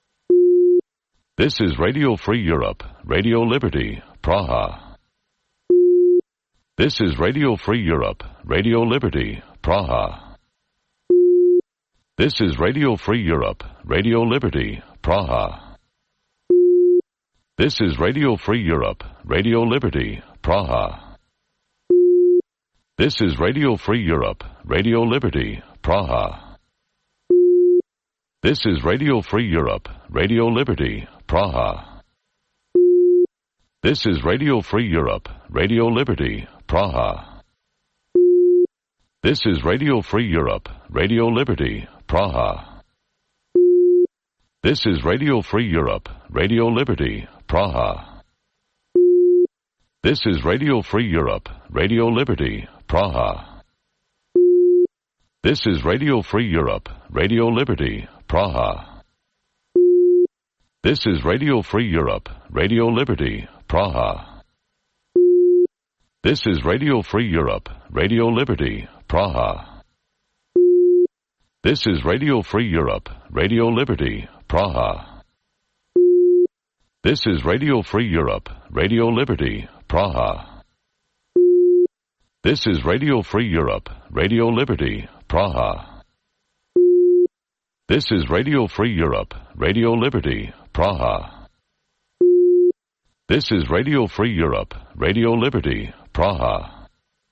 This is Radio Free Europe, Radio Liberty, Praha. This is Radio Free Europe, Radio Liberty, Praha. This is Radio Free Europe, Radio Liberty, Praha. This is Radio Free Europe, Radio Liberty, Praha. This is Radio Free Europe, Radio Liberty, Praha. This is Radio Free Europe, Radio Liberty, Praha. This is Radio Free Europe, Radio Liberty, Praha. This is Radio Free Europe, Radio Liberty, Praha. This is Radio Free Europe, Radio Liberty, Praha. This is Radio Free Europe, Radio Liberty, Praha. This is Radio Free Europe, Radio Liberty, Praha. This is Radio Free Europe, Radio Liberty, Praha. This is Radio Free Europe, Radio Liberty, Praha. This is Radio Free Europe, Radio Liberty, Praha. This is Radio Free Europe, Radio Liberty, Praha. This is Radio Free Europe, Radio Liberty, Praha. This is Radio Free Europe, Radio Liberty, Praha. This is Radio Free Europe, Radio Liberty, Praha.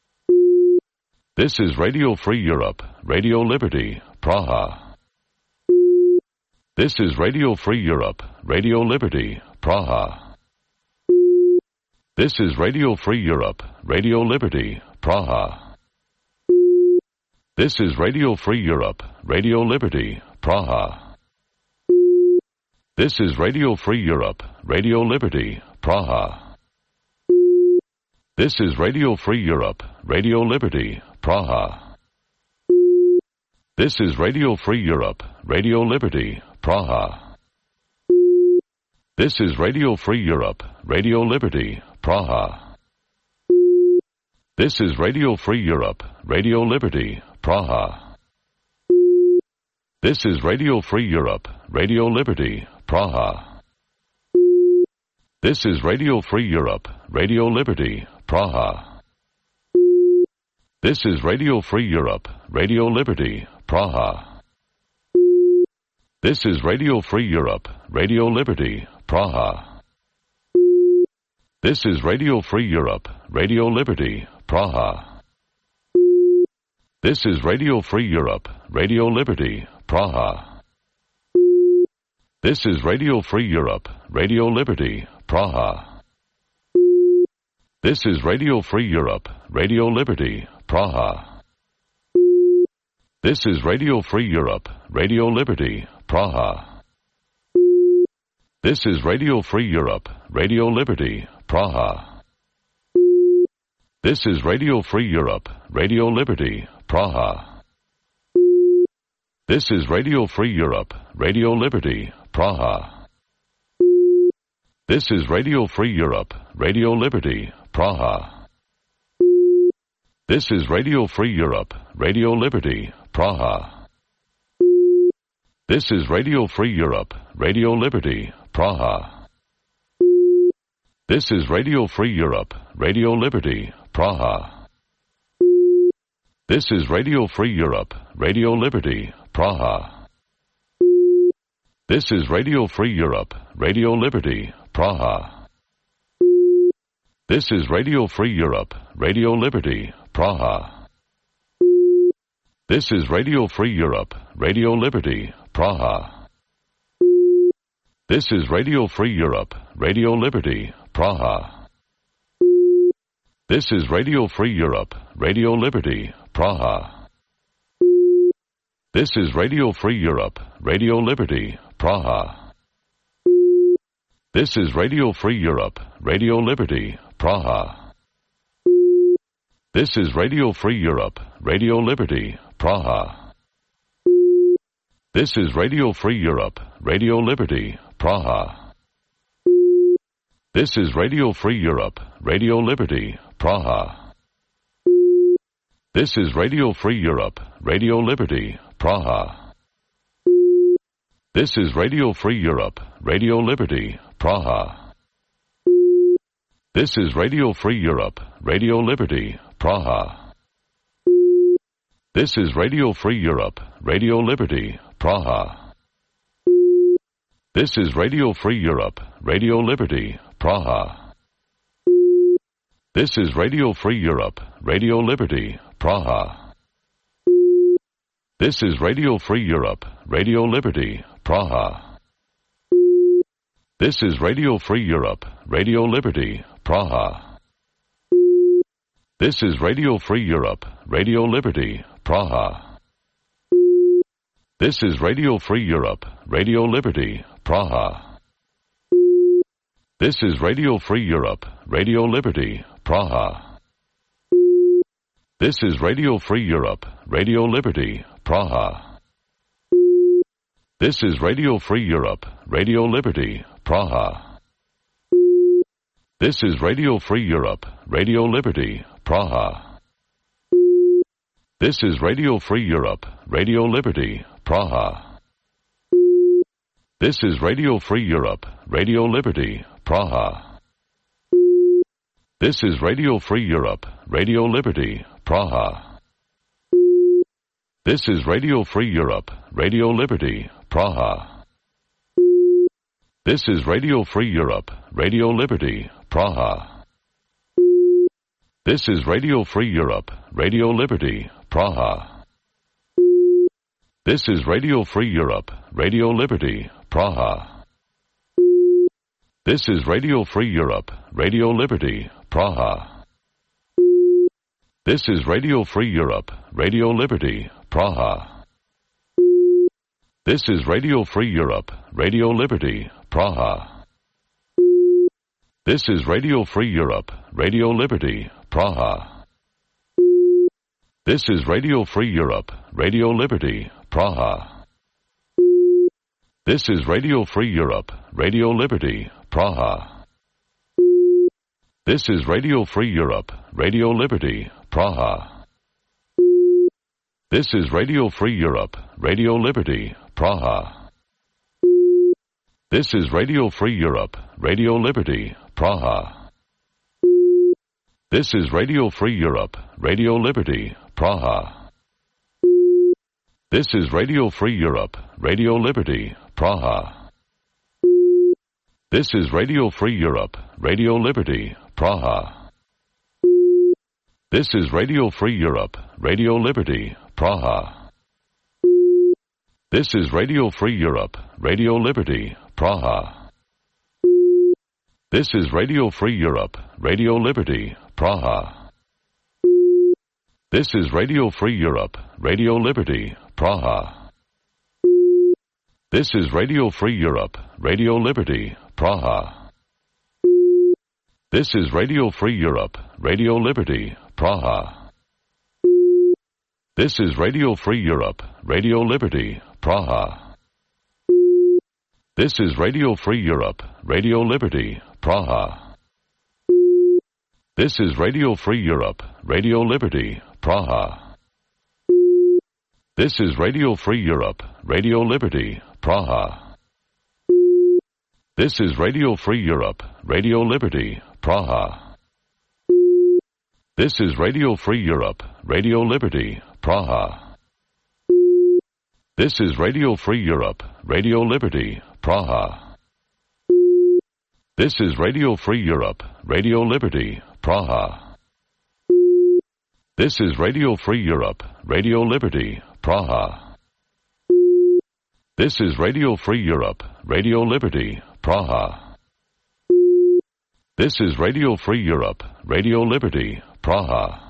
This is Radio Free Europe, Radio Liberty, Praha. This is Radio Free Europe, Radio Liberty, Praha. This is Radio Free Europe, Radio Liberty, Praha. This is Radio Free Europe, Radio Liberty, Praha. This is Radio Free Europe, Radio Liberty, Praha. This is Radio Free Europe, Radio Liberty, Praha. This is Radio Free Europe, Radio Liberty, Praha. This is Radio Free Europe, Radio Liberty, Praha. This is Radio Free Europe, Radio Liberty, Praha. This is Radio Free Europe, Radio Liberty, Praha. This is Radio Free Europe, Radio Liberty, Praha. This is Radio Free Europe, Radio Liberty, Praha. This is Radio Free Europe, Radio Liberty, Praha. This is Radio Free Europe, Radio Liberty, Praha. This is Radio Free Europe, Radio Liberty, Praha. This is Radio Free Europe, Radio Liberty, Praha. This is Radio Free Europe, Radio Liberty, Praha. This is Radio Free Europe, Radio Liberty, Praha. This is Radio Free Europe, Radio Liberty, Praha. This is Radio Free Europe, Radio Liberty, Praha. This is Radio Free Europe, Radio Liberty, Praha. This is Radio Free Europe, Radio Liberty, Praha. This is Radio Free Europe, Radio Liberty, Praha. This is Radio Free Europe, Radio Liberty, Praha. This is Radio Free Europe, Radio Liberty, Praha. This is Radio Free Europe, Radio Liberty, Praha. This is Radio Free Europe, Radio Liberty, Praha. This is Radio Free Europe, Radio Liberty, Praha. This is Radio Free Europe, Radio Liberty, Praha. This is Radio Free Europe, Radio Liberty, Praha. This is Radio Free Europe, Radio Liberty, Praha. This is Radio Free Europe, Radio Liberty, Praha. This is Radio Free Europe, Radio Liberty, Praha. This is Radio Free Europe, Radio Liberty, Praha. This is Radio Free Europe, Radio Liberty, Praha. This is Radio Free Europe, Radio Liberty, Praha. This is Radio Free Europe, Radio Liberty, Praha. This is Radio Free Europe, Radio Liberty, Praha. This is Radio Free Europe, Radio Liberty, Praha. This is Radio Free Europe, Radio Liberty, Praha. This is Radio Free Europe, Radio Liberty, Praha. This is Radio Free Europe, Radio Liberty, Praha. This is Radio Free Europe, Radio Liberty, Praha. This is Radio Free Europe, Radio Liberty, Praha. This is Radio Free Europe, Radio Liberty, Praha. This is Radio Free Europe, Radio Liberty, Praha. This is Radio Free Europe, Radio Liberty, Praha. This is Radio Free Europe, Radio Liberty, Praha. This is Radio Free Europe, Radio Liberty, Praha. This is Radio Free Europe, Radio Liberty, Praha. This is Radio Free Europe, Radio Liberty, Praha. This is Radio Free Europe, Radio Liberty, Praha. This is Radio Free Europe, Radio Liberty, Praha. This is Radio Free Europe, Radio Liberty, Praha. This is Radio Free Europe, Radio Liberty, Praha. This is Radio Free Europe, Radio Liberty, Praha. This is Radio Free Europe, Radio Liberty, Praha. This is Radio Free Europe, Radio Liberty, Praha. This is Radio Free Europe, Radio Liberty, Praha. This is Radio Free Europe, Radio Liberty, Praha. This is Radio Free Europe, Radio Liberty, Praha. This is Radio Free Europe, Radio Liberty, Praha. This is Radio Free Europe, Radio Liberty, Praha. This is Radio Free Europe, Radio Liberty, Praha. This is Radio Free Europe, Radio Liberty, Praha. This is Radio Free Europe, Radio Liberty, Praha. This is Radio Free Europe, Radio Liberty, Praha. This is Radio Free Europe, Radio Liberty, Praha. This is Radio Free Europe, Radio Liberty, Praha. This is Radio Free Europe, Radio Liberty, Praha. This is Radio Free Europe, Radio Liberty, Praha. This is Radio Free Europe, Radio Liberty, Praha. This is Radio Free Europe, Radio Liberty, Praha. This is Radio Free Europe, Radio Liberty, Praha. This is Radio Free Europe, Radio Liberty, Praha. This is Radio Free Europe, Radio Liberty, Praha. This is Radio Free Europe, Radio Liberty, Praha. This is Radio Free Europe, Radio Liberty, Praha. This is Radio Free Europe, Radio Liberty, Praha. This is Radio Free Europe, Radio Liberty, Praha. This is Radio Free Europe, Radio Liberty, Praha. This is Radio Free Europe, Radio Liberty, Praha. This is Radio Free Europe, Radio Liberty, Praha. This is Radio Free Europe, Radio Liberty, Praha. This is Radio Free Europe, Radio Liberty, Praha. This is Radio Free Europe, Radio Liberty, Praha.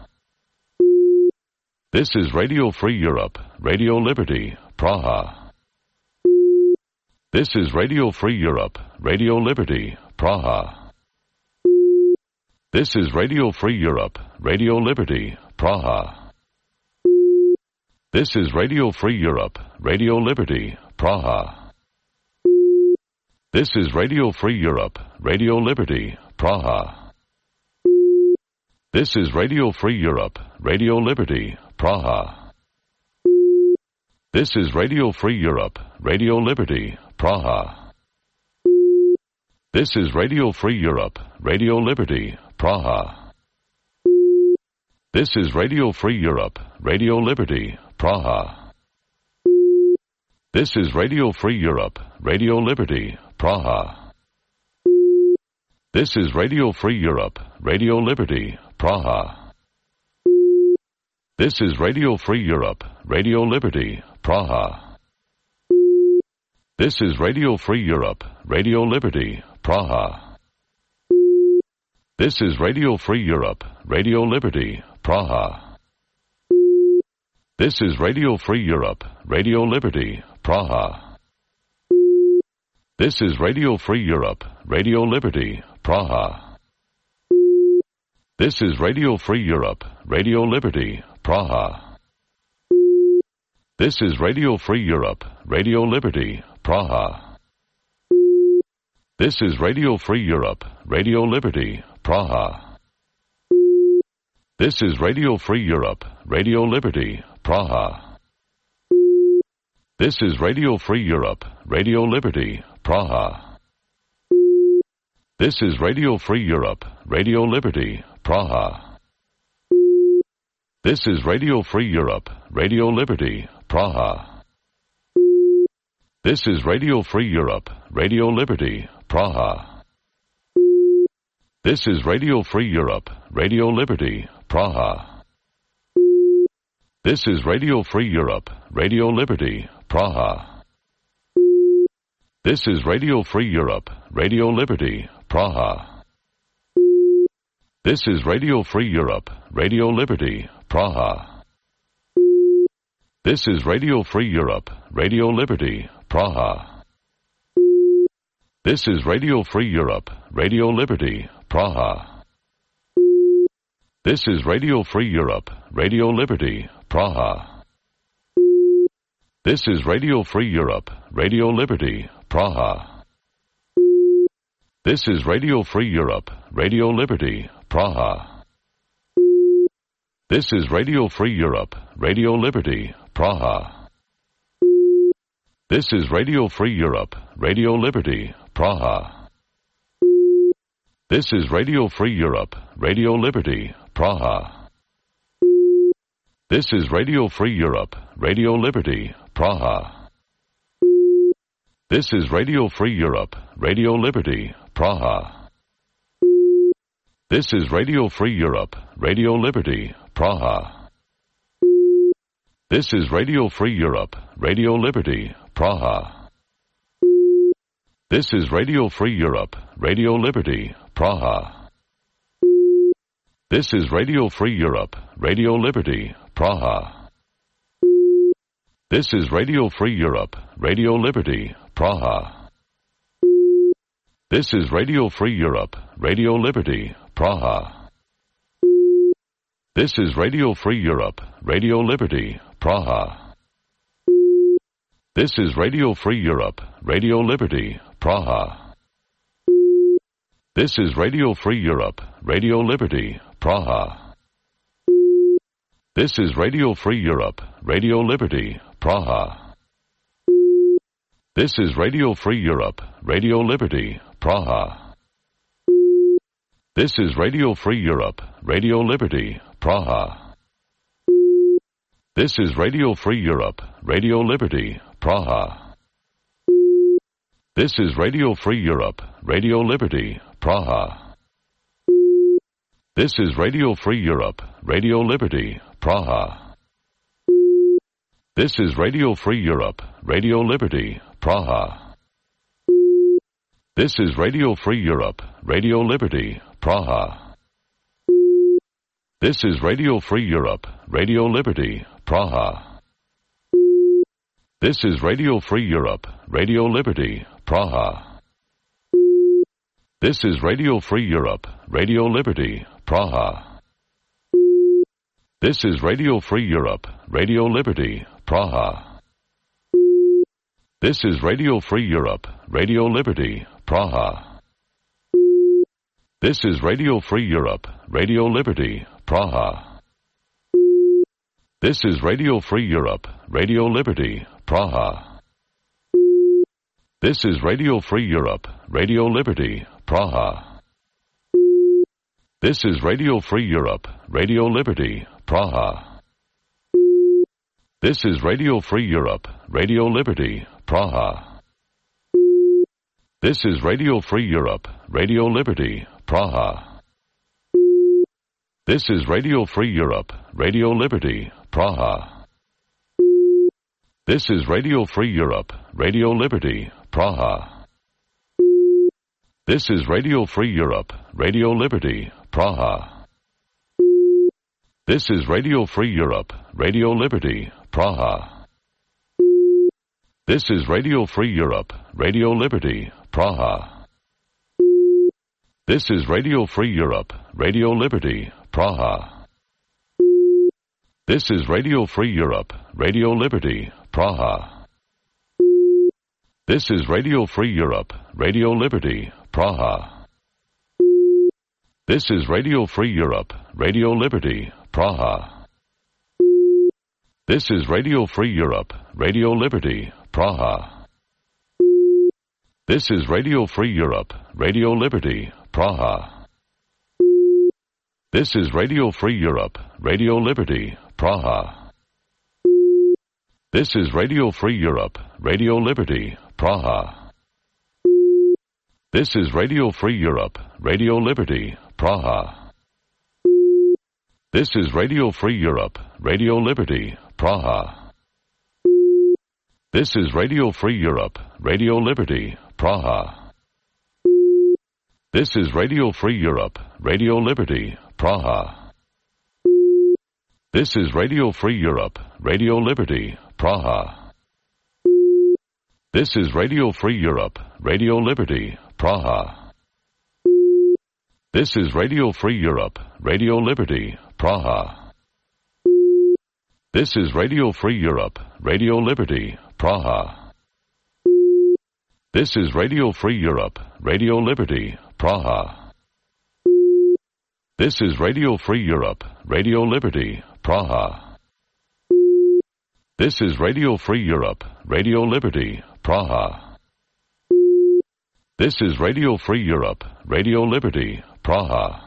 This is Radio Free Europe, Radio Liberty, Praha. This is Radio Free Europe, Radio Liberty, Praha. This is Radio Free Europe, Radio Liberty, Praha. This is Radio Free Europe, Radio Liberty, Praha. This is Radio Free Europe, Radio Liberty, Praha. This is Radio Free Europe, Radio Liberty, Praha. This is Radio Free Europe, Radio Liberty, Praha. This is Radio Free Europe, Radio Liberty, Praha. This is Radio Free Europe, Radio Liberty, Praha. This is Radio Free Europe, Radio Liberty, Praha. This is Radio Free Europe, Radio Liberty, Praha. This is Radio Free Europe, Radio Liberty, Praha. This is Radio Free Europe, Radio Liberty, Praha. This is Radio Free Europe, Radio Liberty, Praha. This is Radio Free Europe, Radio Liberty, Praha. This is Radio Free Europe, Radio Liberty, Praha. This is Radio Free Europe, Radio Liberty, Praha. This is Radio Free Europe, Radio Liberty, Praha. This is Radio Free Europe, Radio Liberty, Praha. This is Radio Free Europe, Radio Liberty, Praha. This is Radio Free Europe, Radio Liberty, Praha. This is Radio Free Europe, Radio Liberty, Praha. This is Radio Free Europe, Radio Liberty, Praha. This is Radio Free Europe, Radio Liberty, Praha. This is Radio Free Europe, Radio Liberty, Praha. This is Radio Free Europe, Radio Liberty, Praha. This is Radio Free Europe, Radio Liberty, Praha. This is Radio Free Europe, Radio Liberty, Praha. This is Radio Free Europe, Radio Liberty, Praha. This is Radio Free Europe, Radio Liberty, Praha. This is Radio Free Europe, Radio Liberty, Praha. This is Radio Free Europe, Radio Liberty, Praha. This is Radio Free Europe, Radio Liberty, Praha. This is Radio Free Europe, Radio Liberty, Praha. This is Radio Free Europe, Radio Liberty, Praha. This is Radio Free Europe, Radio Liberty, Praha. This is Radio Free Europe, Radio Liberty, Praha. This is Radio Free Europe, Radio Liberty, Praha. This is Radio Free Europe, Radio Liberty, Praha. This is Radio Free Europe, Radio Liberty, Praha. This is Radio Free Europe, Radio Liberty, Praha. This is Radio Free Europe, Radio Liberty, Praha. This is Radio Free Europe, Radio Liberty, Praha. This is Radio Free Europe, Radio Liberty, Praha. This is Radio Free Europe, Radio Liberty, Praha. This is Radio Free Europe, Radio Liberty, Praha. This is Radio Free Europe, Radio Liberty, Praha. This is Radio Free Europe, Radio Liberty, Praha. This is Radio Free Europe, Radio Liberty, Praha. This is Radio Free Europe, Radio Liberty, Praha. This is Radio Free Europe, Radio Liberty, Praha. This is Radio Free Europe, Radio Liberty, Praha. This is Radio Free Europe, Radio Liberty, Praha. This is Radio Free Europe, Radio Liberty, Praha. This is Radio Free Europe, Radio Liberty, Praha. This is Radio Free Europe, Radio Liberty, Praha. This is Radio Free Europe, Radio Liberty, Praha. This is Radio Free Europe, Radio Liberty, Praha. This is Radio Free Europe, Radio Liberty, Praha. This is Radio Free Europe, Radio Liberty, Praha. This is Radio Free Europe, Radio Liberty, Praha. This is Radio Free Europe, Radio Liberty, Praha. This is Radio Free Europe, Radio Liberty, Praha. This is Radio Free Europe, Radio Liberty, Praha. This is Radio Free Europe, Radio Liberty, Praha. This is Radio Free Europe, Radio Liberty, Praha. This is Radio Free Europe, Radio Liberty, Praha. This is Radio Free Europe, Radio Liberty, Praha. This is Radio Free Europe, Radio Liberty, Praha. This is Radio Free Europe, Radio Liberty, Praha. This is Radio Free Europe, Radio Liberty, Praha. This is Radio Free Europe, Radio Liberty, Praha. This is Radio Free Europe, Radio Liberty, Praha. This is Radio Free Europe, Radio Liberty, Praha. This is Radio Free Europe, Radio Liberty, Praha. This is Radio Free Europe, Radio Liberty, Praha. This is Radio Free Europe, Radio Liberty, Praha. This is Radio Free Europe, Radio Liberty, Praha. This is Radio Free Europe, Radio Liberty, Praha. This is Radio Free Europe, Radio Liberty, Praha. This is Radio Free Europe, Radio Liberty, Praha. This is Radio Free Europe, Radio Liberty, Praha. This is Radio Free Europe, Radio Liberty, Praha. This is Radio Free Europe, Radio Liberty, Praha. This is Radio Free Europe, Radio Liberty, Praha. This is Radio Free Europe, Radio Liberty, Praha. This is Radio Free Europe, Radio Liberty, Praha. This is Radio Free Europe, Radio Liberty, Praha. This is Radio Free Europe, Radio Liberty, Praha. This is Radio Free Europe, Radio Liberty, Praha. This is Radio Free Europe, Radio Liberty, Praha.